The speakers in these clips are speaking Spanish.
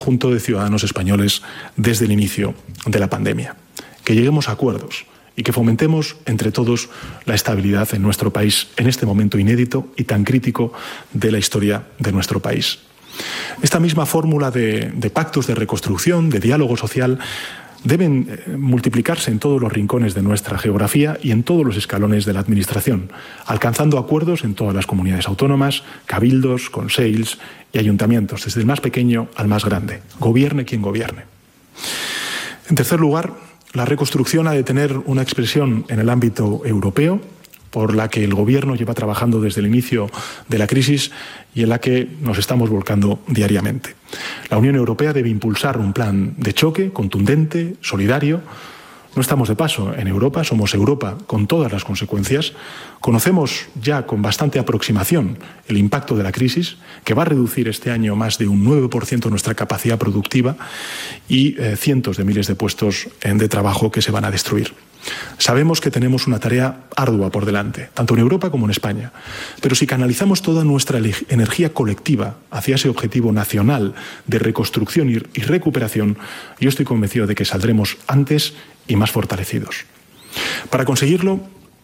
conjunto de ciudadanos españoles desde el inicio de la pandemia. Que lleguemos a acuerdos y que fomentemos entre todos la estabilidad en nuestro país en este momento inédito y tan crítico de la historia de nuestro país. Esta misma fórmula de pactos de reconstrucción, de diálogo social, deben multiplicarse en todos los rincones de nuestra geografía y en todos los escalones de la Administración, alcanzando acuerdos en todas las comunidades autónomas, cabildos, consells y ayuntamientos, desde el más pequeño al más grande, gobierne quien gobierne. En tercer lugar, la reconstrucción ha de tener una expresión en el ámbito europeo, por la que el Gobierno lleva trabajando desde el inicio de la crisis y en la que nos estamos volcando diariamente. La Unión Europea debe impulsar un plan de choque contundente, solidario. No estamos de paso en Europa, somos Europa con todas las consecuencias. Conocemos ya con bastante aproximación el impacto de la crisis, que va a reducir este año más de un 9% nuestra capacidad productiva y cientos de miles de puestos de trabajo que se van a destruir. Sabemos que tenemos una tarea ardua por delante, tanto en Europa como en España, pero si canalizamos toda nuestra energía colectiva hacia ese objetivo nacional de reconstrucción y recuperación, yo estoy convencido de que saldremos antes y más fortalecidos. Para conseguirlo,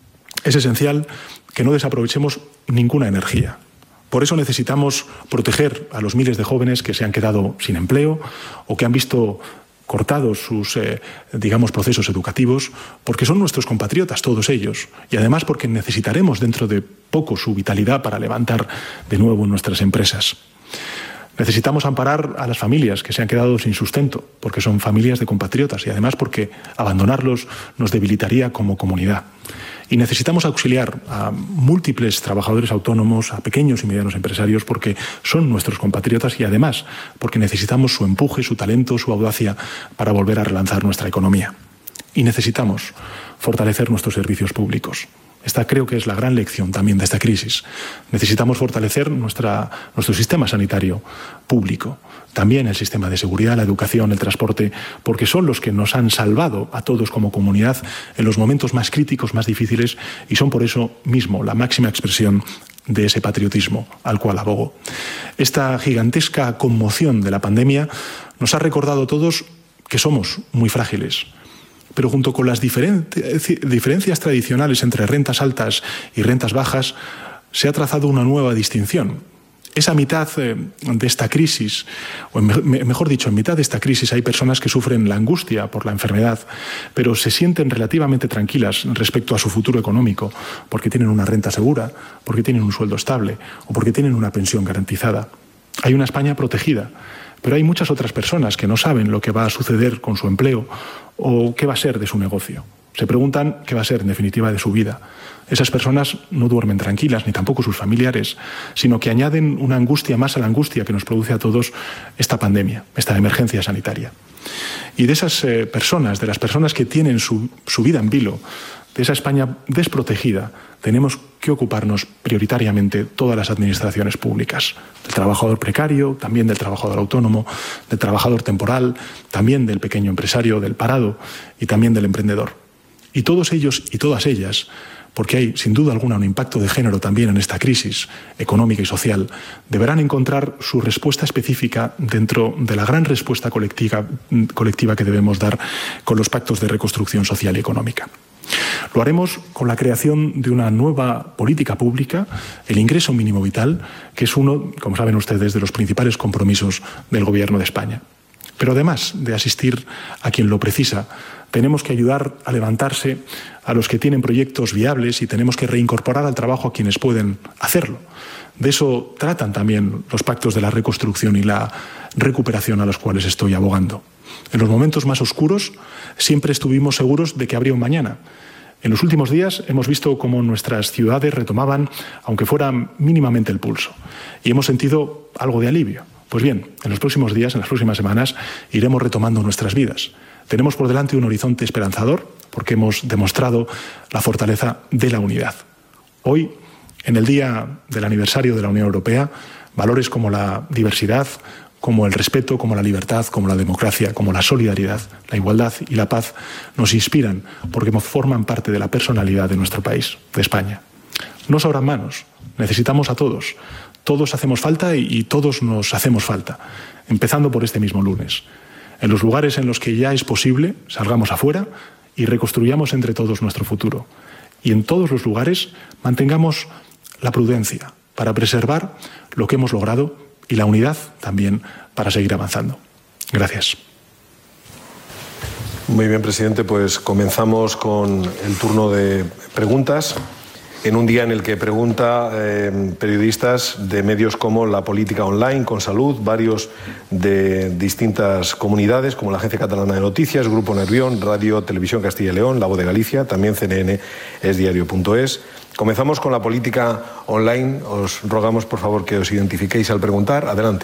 es esencial que no desaprovechemos ninguna energía. Por eso necesitamos proteger a los miles de jóvenes que se han quedado sin empleo o que han visto cortados sus, procesos educativos, porque son nuestros compatriotas, todos ellos, y además porque necesitaremos dentro de poco su vitalidad para levantar de nuevo nuestras empresas. Necesitamos amparar a las familias que se han quedado sin sustento, porque son familias de compatriotas y además porque abandonarlos nos debilitaría como comunidad. Y necesitamos auxiliar a múltiples trabajadores autónomos, a pequeños y medianos empresarios, porque son nuestros compatriotas y además porque necesitamos su empuje, su talento, su audacia para volver a relanzar nuestra economía. Y necesitamos fortalecer nuestros servicios públicos. Esta creo que es la gran lección también de esta crisis. Necesitamos fortalecer nuestro sistema sanitario público, también el sistema de seguridad, la educación, el transporte, porque son los que nos han salvado a todos como comunidad en los momentos más críticos, más difíciles, y son por eso mismo la máxima expresión de ese patriotismo al cual abogo. Esta gigantesca conmoción de la pandemia nos ha recordado a todos que somos muy frágiles, pero junto con las diferencias tradicionales entre rentas altas y rentas bajas, se ha trazado una nueva distinción. Esa mitad de esta crisis, o mejor dicho, en mitad de esta crisis hay personas que sufren la angustia por la enfermedad, pero se sienten relativamente tranquilas respecto a su futuro económico, porque tienen una renta segura, porque tienen un sueldo estable o porque tienen una pensión garantizada. Hay una España protegida, pero hay muchas otras personas que no saben lo que va a suceder con su empleo o qué va a ser de su negocio. Se preguntan qué va a ser, en definitiva, de su vida. Esas personas no duermen tranquilas, ni tampoco sus familiares, sino que añaden una angustia más a la angustia que nos produce a todos esta pandemia, esta emergencia sanitaria. Y de esas personas, de las personas que tienen su vida en vilo, de esa España desprotegida, tenemos que ocuparnos prioritariamente todas las administraciones públicas, del trabajador precario, también del trabajador autónomo, del trabajador temporal, también del pequeño empresario, del parado y también del emprendedor. Y todos ellos y todas ellas, porque hay sin duda alguna un impacto de género también en esta crisis económica y social, deberán encontrar su respuesta específica dentro de la gran respuesta colectiva que debemos dar con los pactos de reconstrucción social y económica. Lo haremos con la creación de una nueva política pública, el ingreso mínimo vital, que es uno, como saben ustedes, de los principales compromisos del Gobierno de España. Pero además de asistir a quien lo precisa, tenemos que ayudar a levantarse a los que tienen proyectos viables y tenemos que reincorporar al trabajo a quienes pueden hacerlo. De eso tratan también los pactos de la reconstrucción y la recuperación a los cuales estoy abogando. En los momentos más oscuros siempre estuvimos seguros de que habría un mañana. En los últimos días hemos visto cómo nuestras ciudades retomaban, aunque fuera mínimamente, el pulso. Y hemos sentido algo de alivio. Pues bien, en los próximos días, en las próximas semanas, iremos retomando nuestras vidas. Tenemos por delante un horizonte esperanzador porque hemos demostrado la fortaleza de la unidad. Hoy, en el día del aniversario de la Unión Europea, valores como la diversidad, como el respeto, como la libertad, como la democracia, como la solidaridad, la igualdad y la paz nos inspiran porque forman parte de la personalidad de nuestro país, de España. No sobran manos, necesitamos a todos. todos hacemos falta y todos nos hacemos falta, empezando por este mismo lunes. En los lugares en los que ya es posible, salgamos afuera y reconstruyamos entre todos nuestro futuro. Y en todos los lugares mantengamos la prudencia para preservar lo que hemos logrado y la unidad también para seguir avanzando. Gracias. Muy bien, presidente, pues comenzamos con el turno de preguntas. En un día en el que pregunta periodistas de medios como La Política Online, Con Salud, varios de distintas comunidades como la Agencia Catalana de Noticias, Grupo Nervión, Radio Televisión Castilla y León, La Voz de Galicia, también CNN, esdiario.es. Comenzamos con La Política Online. Os rogamos, por favor, que os identifiquéis al preguntar. Adelante.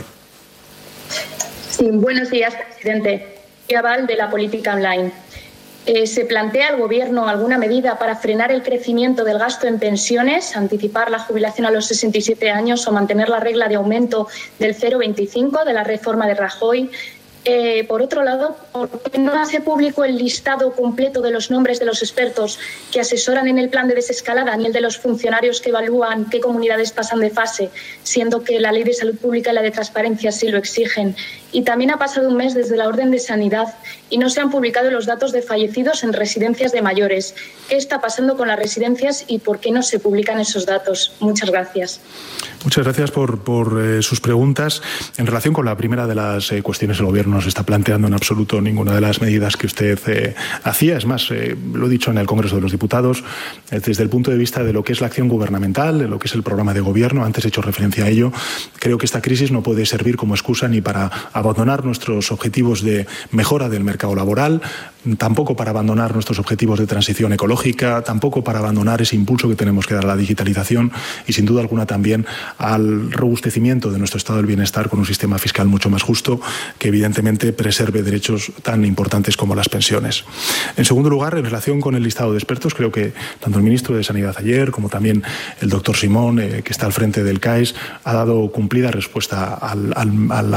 Sí, buenos días, presidente. Aval de La Política Online. ¿Se plantea el Gobierno alguna medida para frenar el crecimiento del gasto en pensiones, anticipar la jubilación a los 67 años o mantener la regla de aumento del 0,25 de la reforma de Rajoy? Por otro lado, ¿por qué no hace público el listado completo de los nombres de los expertos que asesoran en el plan de desescalada ni el de los funcionarios que evalúan qué comunidades pasan de fase, siendo que la Ley de Salud Pública y la de Transparencia sí lo exigen? Y también ha pasado un mes desde la orden de sanidad y no se han publicado los datos de fallecidos en residencias de mayores. ¿Qué está pasando con las residencias y por qué no se publican esos datos? Muchas gracias. Muchas gracias por sus preguntas. En relación con la primera de las cuestiones, el Gobierno no se está planteando en absoluto ninguna de las medidas que usted hacía. Es más, lo he dicho en el Congreso de los Diputados, desde el punto de vista de lo que es la acción gubernamental, de lo que es el programa de Gobierno, antes he hecho referencia a ello, creo que esta crisis no puede servir como excusa ni para abandonar nuestros objetivos de mejora del mercado laboral, tampoco para abandonar nuestros objetivos de transición ecológica, tampoco para abandonar ese impulso que tenemos que dar a la digitalización y, sin duda alguna, también al robustecimiento de nuestro estado del bienestar con un sistema fiscal mucho más justo que, evidentemente, preserve derechos tan importantes como las pensiones. En segundo lugar, en relación con el listado de expertos, creo que tanto el ministro de Sanidad ayer como también el doctor Simón, que está al frente del CAES, ha dado cumplida respuesta a la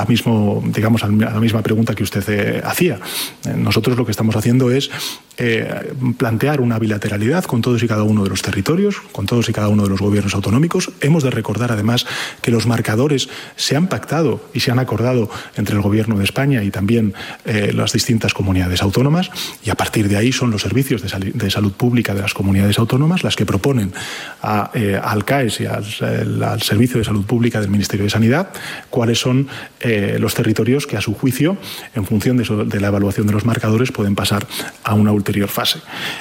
misma pregunta que usted hacía. Nosotros lo que estamos haciendo es plantear una bilateralidad con todos y cada uno de los territorios, con todos y cada uno de los gobiernos autonómicos. Hemos de recordar, además, que los marcadores se han pactado y se han acordado entre el Gobierno de España y también las distintas comunidades autónomas, y a partir de ahí son los servicios de salud pública de las comunidades autónomas las que proponen al CAES y al Servicio de Salud Pública del Ministerio de Sanidad cuáles son los territorios que, a su juicio, en función de la evaluación de los marcadores, pueden pasar a una ulterior fase.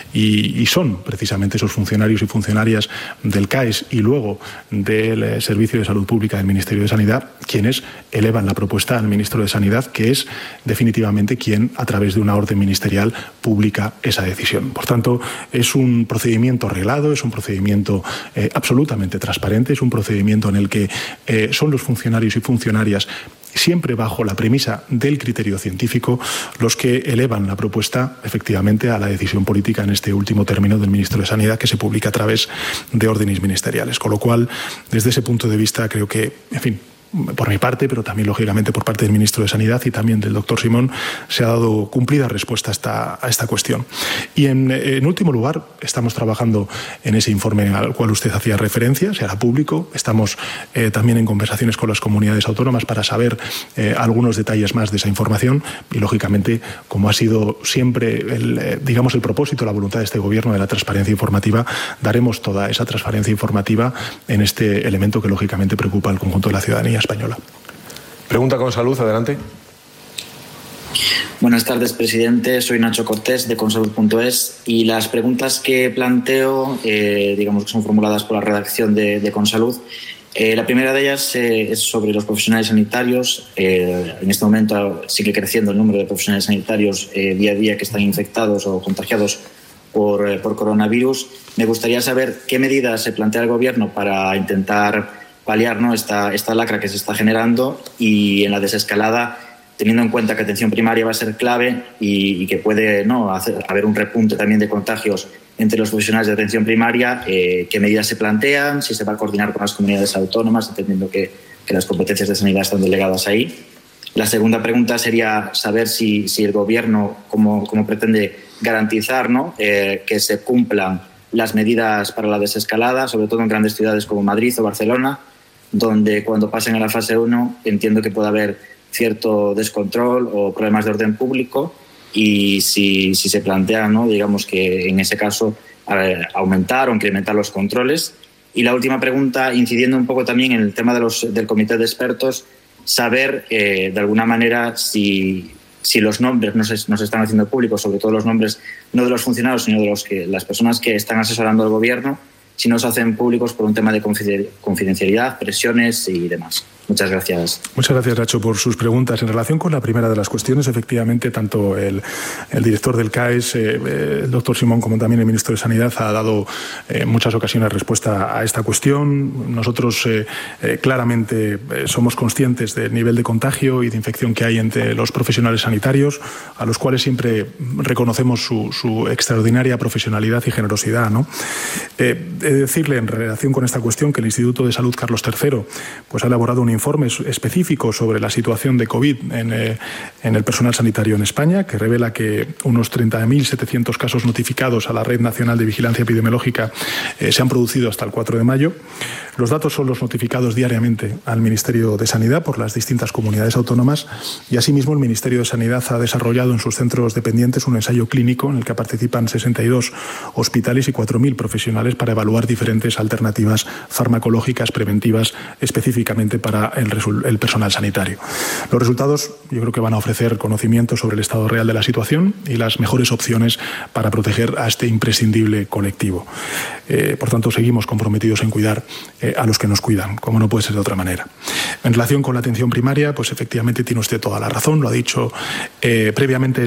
Y son precisamente esos funcionarios y funcionarias del CAES y luego del Servicio de Salud Pública del Ministerio de Sanidad quienes elevan la propuesta al Ministro de Sanidad, que es definitivamente quien, a través de una orden ministerial, publica esa decisión. Por tanto, es un procedimiento reglado, es un procedimiento absolutamente transparente, es un procedimiento en el que son los funcionarios y funcionarias, siempre bajo la premisa del criterio científico, los que elevan la propuesta efectivamente a la decisión política en este último término del Ministro de Sanidad, que se publica a través de órdenes ministeriales. Con lo cual, desde ese punto de vista, creo que, en fin, por mi parte, pero también, lógicamente, por parte del Ministro de Sanidad y también del doctor Simón, se ha dado cumplida respuesta a esta cuestión. Y, en último lugar, estamos trabajando en ese informe al cual usted hacía referencia, se hará público. Estamos también en conversaciones con las comunidades autónomas para saber algunos detalles más de esa información y, lógicamente, como ha sido siempre el propósito, la voluntad de este Gobierno de la transparencia informativa, daremos toda esa transparencia informativa en este elemento que, lógicamente, preocupa al conjunto de la ciudadanía española. Pregunta con Salud, adelante. Buenas tardes, presidente. Soy Nacho Cortés, de consalud.es, y las preguntas que planteo, que son formuladas por la redacción de Consalud. La primera de ellas es sobre los profesionales sanitarios. En este momento sigue creciendo el número de profesionales sanitarios día a día que están infectados o contagiados por coronavirus. Me gustaría saber qué medidas se plantea el Gobierno para intentar paliar, ¿no?, esta lacra que se está generando, y en la desescalada, teniendo en cuenta que atención primaria va a ser clave y que puede, ¿no?, haber un repunte también de contagios entre los profesionales de atención primaria, qué medidas se plantean, si se va a coordinar con las comunidades autónomas, entendiendo que las competencias de sanidad están delegadas ahí. La segunda pregunta sería saber si el Gobierno cómo pretende garantizar, ¿no?, que se cumplan las medidas para la desescalada, sobre todo en grandes ciudades como Madrid o Barcelona. donde cuando pasen a la fase 1 entiendo que puede haber cierto descontrol o problemas de orden público, y si se plantea, ¿no?, digamos que en ese caso aumentar o incrementar los controles. Y la última pregunta, incidiendo un poco también en el tema del comité de expertos, saber de alguna manera si los nombres no se están haciendo públicos, sobre todo los nombres no de los funcionarios, sino de las personas que están asesorando al gobierno, si no se hacen públicos por un tema de confidencialidad, presiones y demás. Muchas gracias. Muchas gracias, Nacho, por sus preguntas. En relación con la primera de las cuestiones, efectivamente, tanto el director del CAES, el doctor Simón, como también el ministro de Sanidad, ha dado en muchas ocasiones respuesta a esta cuestión. Nosotros claramente somos conscientes del nivel de contagio y de infección que hay entre los profesionales sanitarios, a los cuales siempre reconocemos su extraordinaria profesionalidad y generosidad, ¿no? He de decirle en relación con esta cuestión que el Instituto de Salud Carlos III pues, ha elaborado un informe específico sobre la situación de COVID en el personal sanitario en España, que revela que unos 30.700 casos notificados a la Red Nacional de Vigilancia Epidemiológica se han producido hasta el 4 de mayo. Los datos son los notificados diariamente al Ministerio de Sanidad por las distintas comunidades autónomas, y asimismo el Ministerio de Sanidad ha desarrollado en sus centros dependientes un ensayo clínico en el que participan 62 hospitales y 4.000 profesionales para evaluar diferentes alternativas farmacológicas preventivas específicamente para el personal sanitario. Los resultados yo creo que van a ofrecer conocimiento sobre el estado real de la situación y las mejores opciones para proteger a este imprescindible colectivo. Por tanto, seguimos comprometidos en cuidar a los que nos cuidan, como no puede ser de otra manera. En relación con la atención primaria, pues efectivamente tiene usted toda la razón, lo ha dicho previamente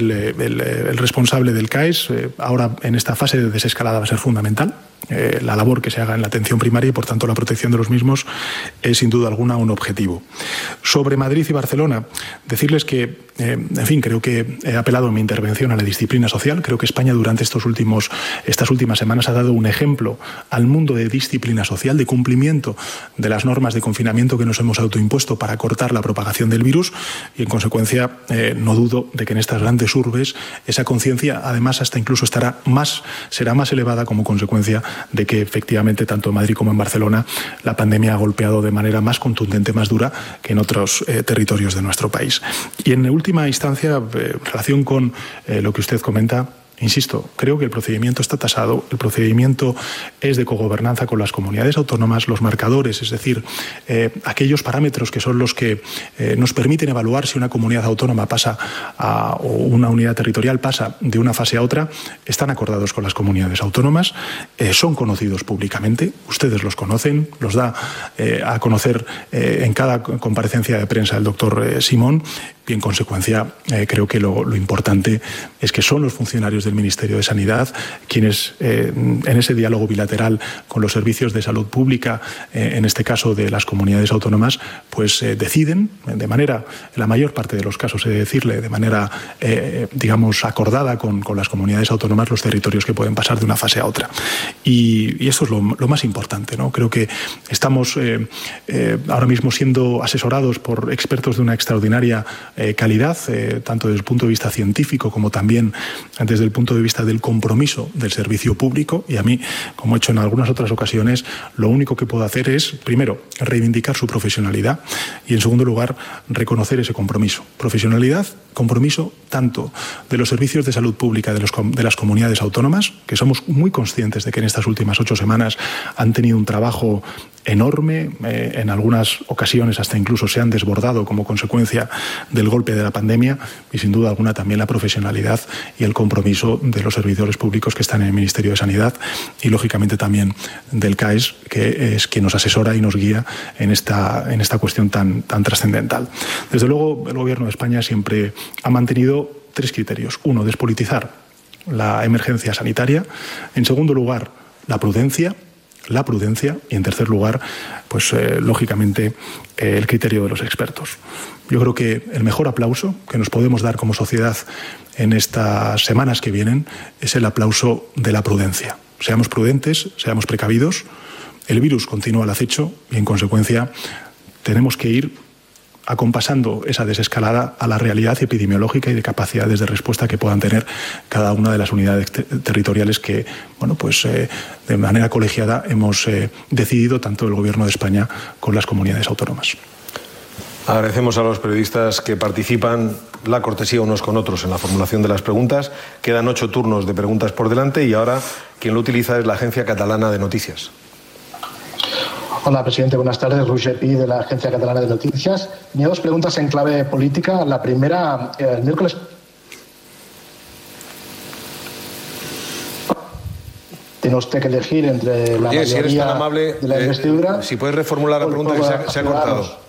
el responsable del CAES. Ahora en esta fase de desescalada va a ser fundamental la labor que se haga en la atención primaria y, por tanto, la protección de los mismos es sin duda alguna un objetivo. Sobre Madrid y Barcelona, decirles que, en fin, creo que he apelado en mi intervención a la disciplina social. Creo que España durante estas últimas semanas ha dado un ejemplo al mundo de disciplina social, de cumplimiento de las normas de confinamiento que nos hemos autoimpuesto para cortar la propagación del virus, y en consecuencia no dudo de que en estas grandes urbes esa conciencia además hasta incluso será más elevada como consecuencia de que efectivamente tanto en Madrid como en Barcelona la pandemia ha golpeado de manera más contundente, más dura que en otros territorios de nuestro país. Y en última instancia, en relación con lo que usted comenta, insisto, creo que el procedimiento está tasado, el procedimiento es de cogobernanza con las comunidades autónomas, los marcadores, es decir, aquellos parámetros que son los que nos permiten evaluar si una comunidad autónoma pasa o una unidad territorial pasa de una fase a otra, están acordados con las comunidades autónomas, son conocidos públicamente, ustedes los conocen, los da a conocer en cada comparecencia de prensa el doctor Simón, y en consecuencia creo que lo importante es que son los funcionarios del Ministerio de Sanidad quienes en ese diálogo bilateral con los servicios de salud pública, en este caso de las comunidades autónomas, pues deciden de manera, en la mayor parte de los casos he de decirle, de manera digamos acordada con las comunidades autónomas los territorios que pueden pasar de una fase a otra. Y esto es lo más importante, ¿no? Creo que estamos ahora mismo siendo asesorados por expertos de una extraordinaria calidad, tanto desde el punto de vista científico como también desde el punto de vista del compromiso del servicio público, y a mí, como he hecho en algunas otras ocasiones, lo único que puedo hacer es, primero, reivindicar su profesionalidad y, en segundo lugar, reconocer ese compromiso. Profesionalidad, compromiso tanto de los servicios de salud pública de las comunidades autónomas, que somos muy conscientes de que en estas últimas 8 semanas han tenido un trabajo enorme, en algunas ocasiones hasta incluso se han desbordado como consecuencia del golpe de la pandemia, y sin duda alguna también la profesionalidad y el compromiso de los servidores públicos que están en el Ministerio de Sanidad y lógicamente también del CAES, que es quien nos asesora y nos guía en esta cuestión tan trascendental. Desde luego el Gobierno de España siempre ha mantenido 3 criterios. 1, despolitizar la emergencia sanitaria. En segundo lugar, la prudencia, y en tercer lugar, pues lógicamente el criterio de los expertos. Yo creo que el mejor aplauso que nos podemos dar como sociedad en estas semanas que vienen es el aplauso de la prudencia. Seamos prudentes, seamos precavidos, el virus continúa al acecho y en consecuencia tenemos que ir acompasando esa desescalada a la realidad epidemiológica y de capacidades de respuesta que puedan tener cada una de las unidades territoriales que, bueno, pues de manera colegiada hemos decidido tanto el Gobierno de España con las comunidades autónomas. Agradecemos a los periodistas que participan la cortesía unos con otros en la formulación de las preguntas. Quedan 8 turnos de preguntas por delante y ahora quien lo utiliza es la Agencia Catalana de Noticias. Hola, presidente. Buenas tardes. Roger Pi, de la Agencia Catalana de Noticias. Tenía 2 preguntas en clave política. La primera, el miércoles... Tiene usted que elegir entre la mayoría si eres tan amable, de la investidura... si puedes reformular la pregunta, que se ha cortado.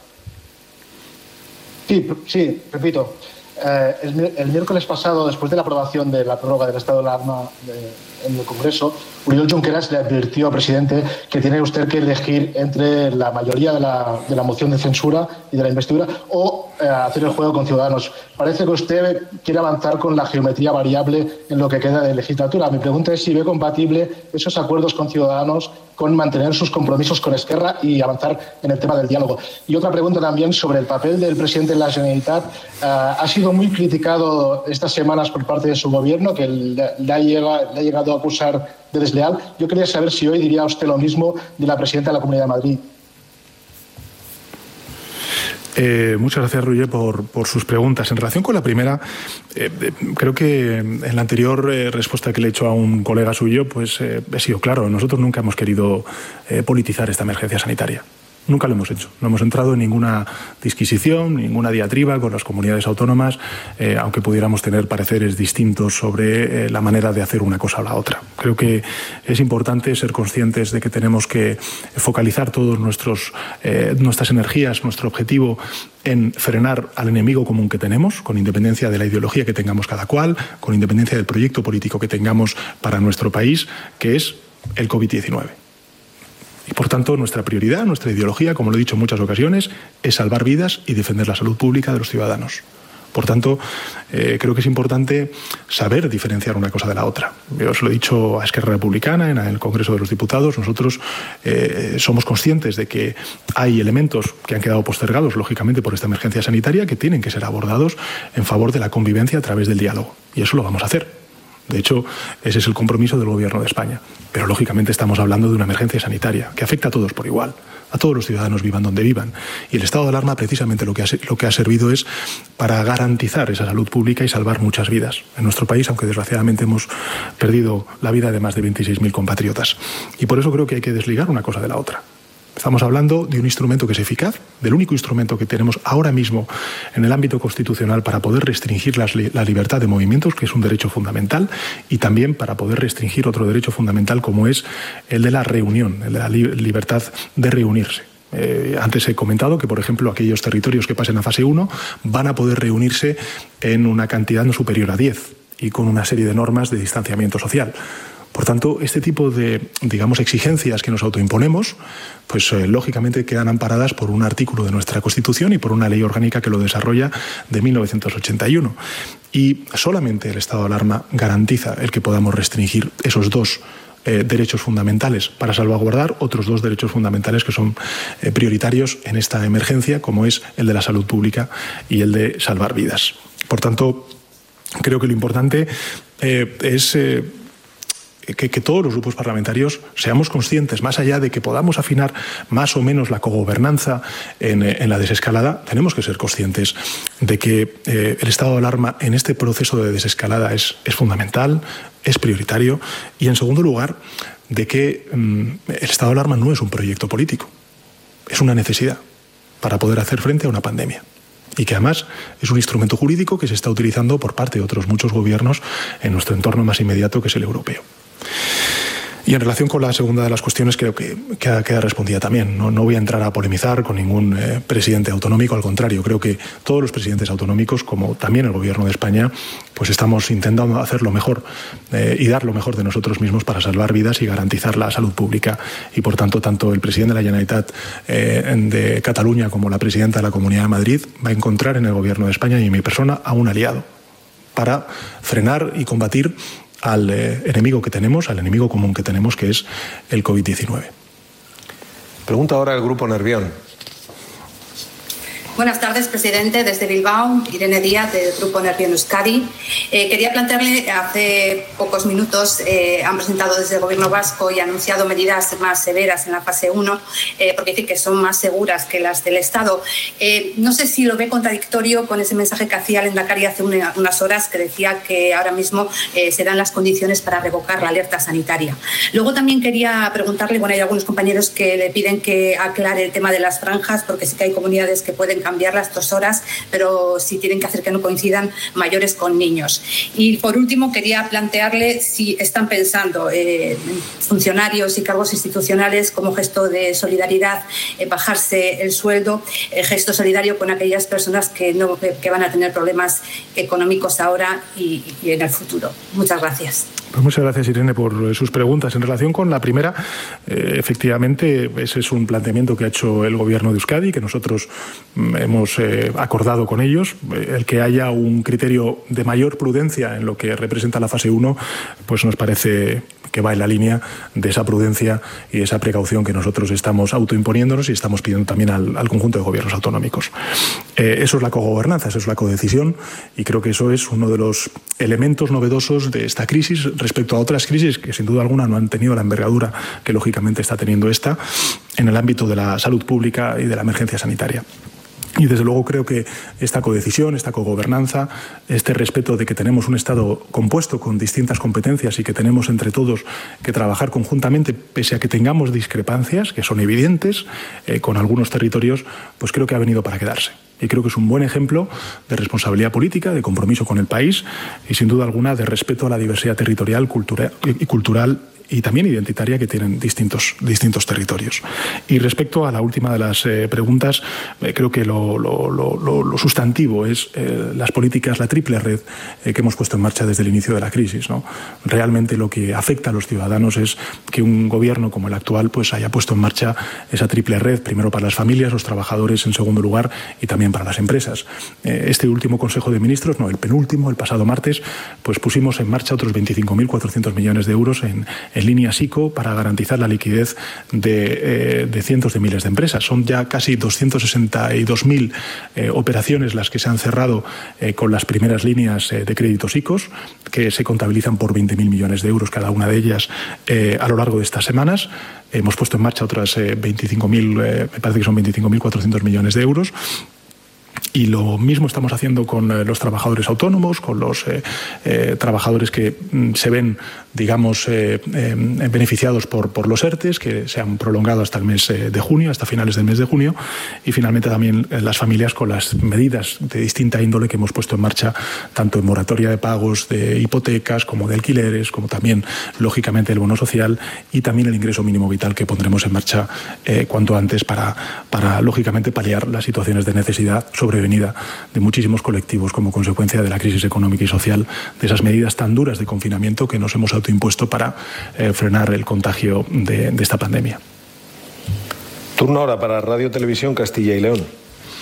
Sí, repito. El miércoles pasado, después de la aprobación de la prórroga del estado de alarma en el Congreso, Oriol Junqueras le advirtió al presidente que tiene usted que elegir entre la mayoría de la moción de censura y de la investidura o hacer el juego con Ciudadanos. Parece que usted quiere avanzar con la geometría variable en lo que queda de legislatura. Mi pregunta es si ve compatible esos acuerdos con Ciudadanos con mantener sus compromisos con Esquerra y avanzar en el tema del diálogo. Y otra pregunta también sobre el papel del presidente de la Generalitat. Ha sido muy criticado estas semanas por parte de su gobierno, que le ha llegado a acusar de desleal. Yo quería saber si hoy diría usted lo mismo de la presidenta de la Comunidad de Madrid. Muchas gracias, Roger, por sus preguntas. En relación con la primera, creo que en la anterior respuesta que le he hecho a un colega suyo, pues he sido claro. Nosotros nunca hemos querido politizar esta emergencia sanitaria. Nunca lo hemos hecho. No hemos entrado en ninguna disquisición, ninguna diatriba con las comunidades autónomas, aunque pudiéramos tener pareceres distintos sobre la manera de hacer una cosa o la otra. Creo que es importante ser conscientes de que tenemos que focalizar todas nuestras energías, nuestro objetivo en frenar al enemigo común que tenemos, con independencia de la ideología que tengamos cada cual, con independencia del proyecto político que tengamos para nuestro país, que es el COVID-19. Y, por tanto, nuestra prioridad, nuestra ideología, como lo he dicho en muchas ocasiones, es salvar vidas y defender la salud pública de los ciudadanos. Por tanto, creo que es importante saber diferenciar una cosa de la otra. Yo os lo he dicho a Esquerra Republicana en el Congreso de los Diputados. Nosotros somos conscientes de que hay elementos que han quedado postergados, lógicamente, por esta emergencia sanitaria, que tienen que ser abordados en favor de la convivencia a través del diálogo. Y eso lo vamos a hacer. De hecho, ese es el compromiso del Gobierno de España. Pero, lógicamente, estamos hablando de una emergencia sanitaria que afecta a todos por igual, a todos los ciudadanos, vivan donde vivan. Y el estado de alarma, precisamente, lo que ha servido es para garantizar esa salud pública y salvar muchas vidas en nuestro país, aunque desgraciadamente hemos perdido la vida de más de 26.000 compatriotas. Y por eso creo que hay que desligar una cosa de la otra. Estamos hablando de un instrumento que es eficaz, del único instrumento que tenemos ahora mismo en el ámbito constitucional para poder restringir la libertad de movimientos, que es un derecho fundamental, y también para poder restringir otro derecho fundamental como es el de la reunión, el de la libertad de reunirse. Antes he comentado que, por ejemplo, aquellos territorios que pasen a fase 1 van a poder reunirse en una cantidad no superior a 10 y con una serie de normas de distanciamiento social. Por tanto, este tipo de, exigencias que nos autoimponemos, pues lógicamente quedan amparadas por un artículo de nuestra Constitución y por una ley orgánica que lo desarrolla de 1981. Y solamente el estado de alarma garantiza el que podamos restringir esos dos derechos fundamentales para salvaguardar otros 2 derechos fundamentales que son prioritarios en esta emergencia, como es el de la salud pública y el de salvar vidas. Por tanto, creo que lo importante es que todos los grupos parlamentarios seamos conscientes, más allá de que podamos afinar más o menos la cogobernanza en la desescalada, tenemos que ser conscientes de que el estado de alarma en este proceso de desescalada es fundamental, es prioritario, y en segundo lugar, de que el estado de alarma no es un proyecto político, es una necesidad para poder hacer frente a una pandemia. Y que además es un instrumento jurídico que se está utilizando por parte de otros muchos gobiernos en nuestro entorno más inmediato, que es el europeo. Y en relación con la segunda de las cuestiones, creo que queda respondida también. No voy a entrar a polemizar con ningún presidente autonómico, al contrario, creo que todos los presidentes autonómicos, como también el Gobierno de España, pues estamos intentando hacer lo mejor y dar lo mejor de nosotros mismos para salvar vidas y garantizar la salud pública. Y por tanto, tanto el presidente de la Generalitat de Cataluña como la presidenta de la Comunidad de Madrid va a encontrar en el Gobierno de España y en mi persona a un aliado para frenar y combatir al enemigo que tenemos, al enemigo común que tenemos, que es el COVID-19. Pregunta ahora el Grupo Nervión. Buenas tardes, presidente. Desde Bilbao, Irene Díaz, del Grupo Nervión Euskadi. Quería plantearle, hace pocos minutos han presentado desde el Gobierno vasco y anunciado medidas más severas en la fase 1, porque dicen que son más seguras que las del Estado. No sé si lo ve contradictorio con ese mensaje que hacía el Lehendakari hace unas horas, que decía que ahora mismo se dan las condiciones para revocar la alerta sanitaria. Luego también quería preguntarle, bueno, hay algunos compañeros que le piden que aclare el tema de las franjas, porque sí que hay comunidades que pueden cambiar las 2 horas, pero sí tienen que hacer que no coincidan mayores con niños. Y por último, quería plantearle si están pensando funcionarios y cargos institucionales como gesto de solidaridad, bajarse el sueldo, gesto solidario con aquellas personas que van a tener problemas económicos ahora y en el futuro. Muchas gracias. Pues muchas gracias, Irene, por sus preguntas. En relación con la primera, efectivamente, ese es un planteamiento que ha hecho el Gobierno de Euskadi, que nosotros hemos acordado con ellos. El que haya un criterio de mayor prudencia en lo que representa la fase 1, pues nos parece que va en la línea de esa prudencia y esa precaución que nosotros estamos autoimponiéndonos y estamos pidiendo también al conjunto de gobiernos autonómicos. Eso es la cogobernanza, eso es la codecisión, y creo que eso es uno de los elementos novedosos de esta crisis respecto a otras crisis que sin duda alguna no han tenido la envergadura que lógicamente está teniendo esta en el ámbito de la salud pública y de la emergencia sanitaria. Y desde luego creo que esta codecisión, esta cogobernanza, este respeto de que tenemos un Estado compuesto con distintas competencias y que tenemos entre todos que trabajar conjuntamente, pese a que tengamos discrepancias, que son evidentes, con algunos territorios, pues creo que ha venido para quedarse. Y creo que es un buen ejemplo de responsabilidad política, de compromiso con el país y, sin duda alguna, de respeto a la diversidad territorial, cultural y también identitaria que tienen distintos territorios. Y respecto a la última de las preguntas, creo que lo sustantivo es las políticas, la triple red que hemos puesto en marcha desde el inicio de la crisis, ¿no? Realmente lo que afecta a los ciudadanos es que un gobierno como el actual pues haya puesto en marcha esa triple red, primero para las familias, los trabajadores en segundo lugar y también para las empresas. Este último Consejo de Ministros, no, el penúltimo, el pasado martes, pues pusimos en marcha otros 25.400 millones de euros en líneas ICO para garantizar la liquidez de cientos de miles de empresas. Son ya casi 262.000 operaciones las que se han cerrado con las primeras líneas de créditos ICOs, que se contabilizan por 20.000 millones de euros cada una de ellas a lo largo de estas semanas. Hemos puesto en marcha otras 25.000, me parece que son 25.400 millones de euros. Y lo mismo estamos haciendo con los trabajadores autónomos, con los trabajadores que se ven, digamos, beneficiados por los ERTEs, que se han prolongado hasta el mes de junio, hasta finales del mes de junio, y finalmente también las familias con las medidas de distinta índole que hemos puesto en marcha, tanto en moratoria de pagos de hipotecas, como de alquileres, como también, lógicamente, el bono social y también el ingreso mínimo vital que pondremos en marcha cuanto antes para lógicamente, paliar las situaciones de necesidad sobrevenida de muchísimos colectivos como consecuencia de la crisis económica y social, de esas medidas tan duras de confinamiento que nos hemos autoimpuesto para frenar el contagio de esta pandemia. Turno ahora para Radio Televisión Castilla y León.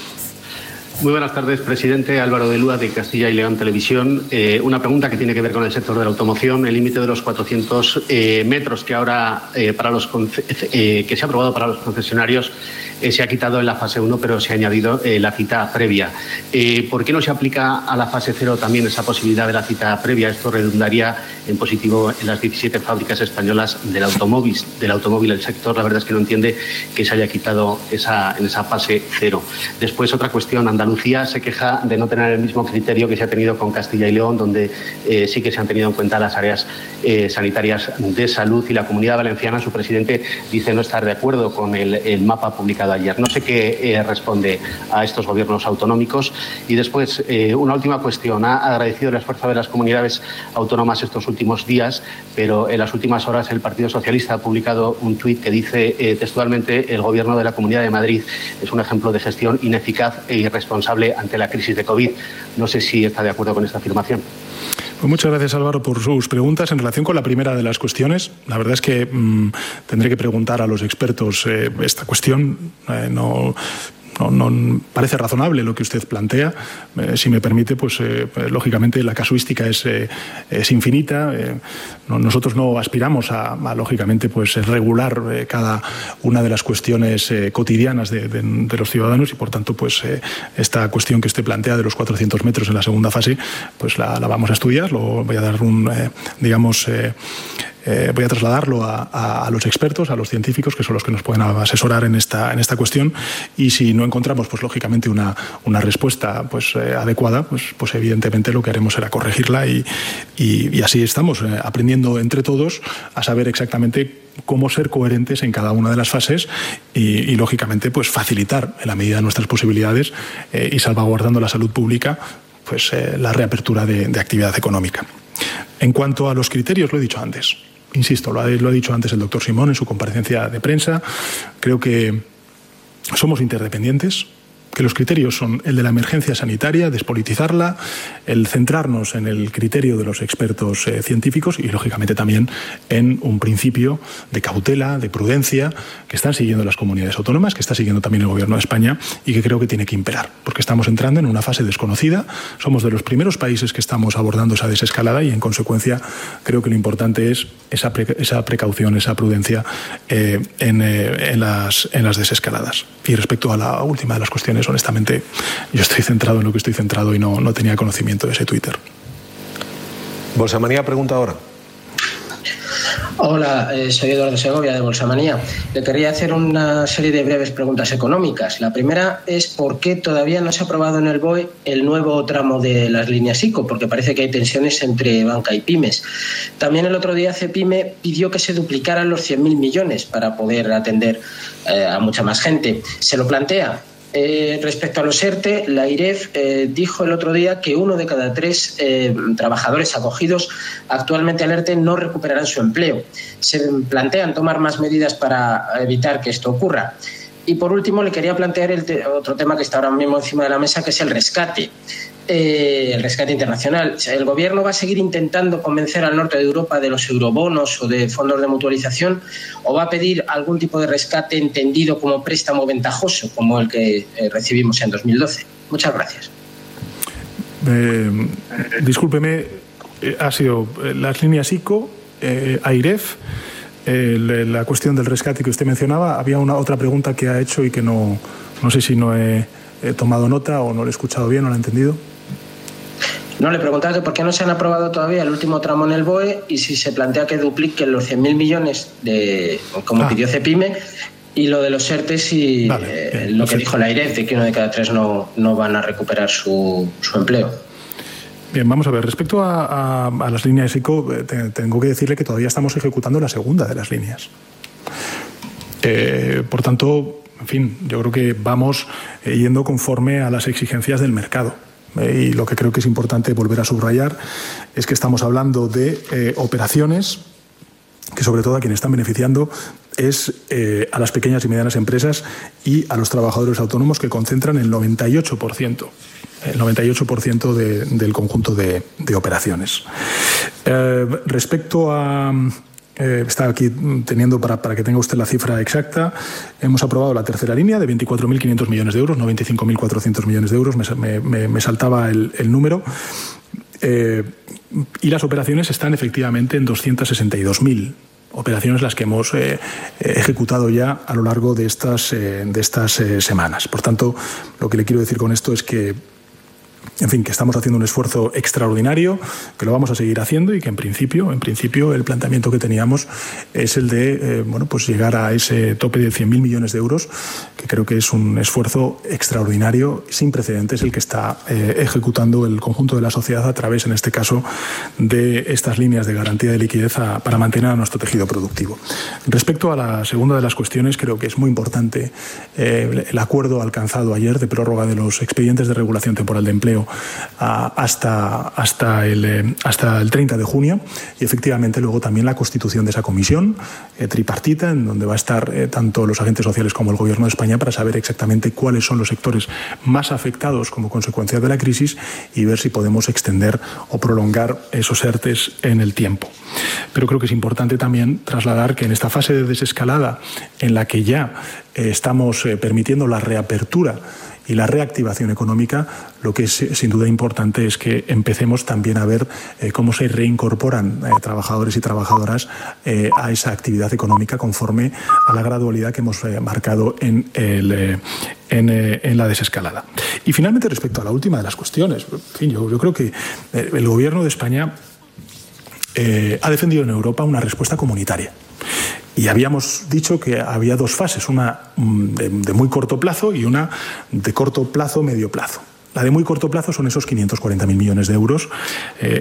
Muy buenas tardes, presidente. Álvaro de Lúa, de Castilla y León Televisión. Una pregunta que tiene que ver con el sector de la automoción. El límite de los 400 metros que ahora que se ha aprobado para los concesionarios se ha quitado en la fase 1, pero se ha añadido la cita previa. ¿Por qué no se aplica a la fase 0 también esa posibilidad de la cita previa? Esto redundaría en positivo en las 17 fábricas españolas del automóvil. El sector, la verdad es que no entiende que se haya quitado en esa fase 0. Después, otra cuestión. Andalucía se queja de no tener el mismo criterio que se ha tenido con Castilla y León, donde sí que se han tenido en cuenta las áreas sanitarias de salud, y la Comunidad Valenciana, su presidente, dice no estar de acuerdo con el mapa publicado ayer. No sé qué responde a estos gobiernos autonómicos. Y después, una última cuestión. Ha agradecido el esfuerzo de las comunidades autónomas estos últimos días, pero en las últimas horas el Partido Socialista ha publicado un tuit que dice textualmente: el Gobierno de la Comunidad de Madrid es un ejemplo de gestión ineficaz e irresponsable ante la crisis de COVID. No sé si está de acuerdo con esta afirmación. Pues muchas gracias, Álvaro, por sus preguntas. En relación con la primera de las cuestiones, la verdad es que tendré que preguntar a los expertos esta cuestión. No no parece razonable lo que usted plantea. Si me permite, pues lógicamente la casuística es infinita. Nosotros no aspiramos a lógicamente, pues regular cada una de las cuestiones cotidianas de los ciudadanos, y por tanto, pues esta cuestión que usted plantea de los 400 metros en la segunda fase, pues la vamos a estudiar. Lo voy a dar voy a trasladarlo a los expertos, a los científicos, que son los que nos pueden asesorar en esta cuestión, y si no encontramos, pues lógicamente una respuesta pues adecuada, pues evidentemente lo que haremos será corregirla, y así estamos aprendiendo entre todos a saber exactamente cómo ser coherentes en cada una de las fases y lógicamente pues facilitar en la medida de nuestras posibilidades y salvaguardando la salud pública, pues la reapertura de actividad económica. En cuanto a los criterios, lo he dicho antes. Insisto, lo ha dicho antes el doctor Simón en su comparecencia de prensa. Creo que somos interdependientes, que los criterios son el de la emergencia sanitaria, despolitizarla, el centrarnos en el criterio de los expertos científicos y, lógicamente, también en un principio de cautela, de prudencia, que están siguiendo las comunidades autónomas, que está siguiendo también el Gobierno de España y que creo que tiene que imperar, porque estamos entrando en una fase desconocida. Somos de los primeros países que estamos abordando esa desescalada y, en consecuencia, creo que lo importante es esa precaución, esa prudencia en las desescaladas. Y respecto a la última de las cuestiones, honestamente, yo estoy centrado en lo que estoy centrado y no tenía conocimiento de ese Twitter. Bolsamanía pregunta ahora. Hola, soy Eduardo Segovia de Bolsamanía. Le quería hacer una serie de breves preguntas económicas. La primera es por qué todavía no se ha aprobado en el BOE el nuevo tramo de las líneas ICO, porque parece que hay tensiones entre banca y pymes. También el otro día Cepyme pidió que se duplicaran los 100.000 millones para poder atender a mucha más gente. ¿Se lo plantea? Respecto a los ERTE, la AIREF dijo el otro día que 1 de cada 3 trabajadores acogidos actualmente al ERTE no recuperarán su empleo. ¿Se plantean tomar más medidas para evitar que esto ocurra? Y por último, le quería plantear otro tema que está ahora mismo encima de la mesa, que es el rescate internacional. ¿El Gobierno va a seguir intentando convencer al norte de Europa de los eurobonos o de fondos de mutualización, o va a pedir algún tipo de rescate entendido como préstamo ventajoso, como el que recibimos en 2012? Muchas gracias. Discúlpeme, ha sido las líneas ICO, AIREF, la cuestión del rescate que usted mencionaba. Había otra pregunta que ha hecho y que no sé si no he tomado nota o no lo he escuchado bien o no lo he entendido. No, le preguntaba que por qué no se han aprobado todavía el último tramo en el BOE y si se plantea que dupliquen los 100.000 millones como pidió Cepyme, y lo de los ERTES y vale, lo que dijo la AIREF, de que 1 de cada 3 no van a recuperar su empleo. Bien, vamos a ver. Respecto a las líneas ICO, tengo que decirle que todavía estamos ejecutando la segunda de las líneas. Por tanto, en fin, yo creo que vamos yendo conforme a las exigencias del mercado. Y lo que creo que es importante volver a subrayar es que estamos hablando de operaciones que, sobre todo, a quienes están beneficiando es a las pequeñas y medianas empresas y a los trabajadores autónomos, que concentran el 98%. El 98% del conjunto de operaciones. Respecto a... está aquí teniendo, para que tenga usted la cifra exacta, hemos aprobado la tercera línea de 24.500 millones de euros, no 25.400 millones de euros, me saltaba el número. Y las operaciones están efectivamente en 262.000 operaciones, las que hemos ejecutado ya a lo largo de estas semanas. Por tanto, lo que le quiero decir con esto es que, en fin, que estamos haciendo un esfuerzo extraordinario, que lo vamos a seguir haciendo y que en principio el planteamiento que teníamos es el de pues llegar a ese tope de 100.000 millones de euros, que creo que es un esfuerzo extraordinario, sin precedentes, el que está ejecutando el conjunto de la sociedad a través, en este caso, de estas líneas de garantía de liquidez para mantener a nuestro tejido productivo. Respecto a la segunda de las cuestiones, creo que es muy importante el acuerdo alcanzado ayer de prórroga de los expedientes de regulación temporal de empleo hasta el 30 de junio, y efectivamente luego también la constitución de esa comisión tripartita, en donde va a estar tanto los agentes sociales como el Gobierno de España, para saber exactamente cuáles son los sectores más afectados como consecuencia de la crisis y ver si podemos extender o prolongar esos ERTEs en el tiempo. Pero creo que es importante también trasladar que en esta fase de desescalada, en la que ya estamos permitiendo la reapertura y la reactivación económica, lo que es sin duda importante es que empecemos también a ver cómo se reincorporan trabajadores y trabajadoras a esa actividad económica conforme a la gradualidad que hemos marcado en la desescalada. Y finalmente, respecto a la última de las cuestiones, en fin, yo creo que el Gobierno de España ha defendido en Europa una respuesta comunitaria. Y habíamos dicho que había dos fases, una de muy corto plazo y una de corto plazo, medio plazo. La de muy corto plazo son esos 540.000 millones de euros